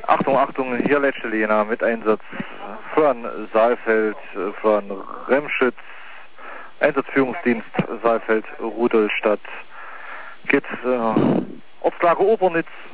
Achtung, Achtung, hier letzte Lena mit Einsatz von Saalfeld, von Remschütz, Einsatzführungsdienst Saalfeld, Rudolstadt, geht Ortslage Obernitz.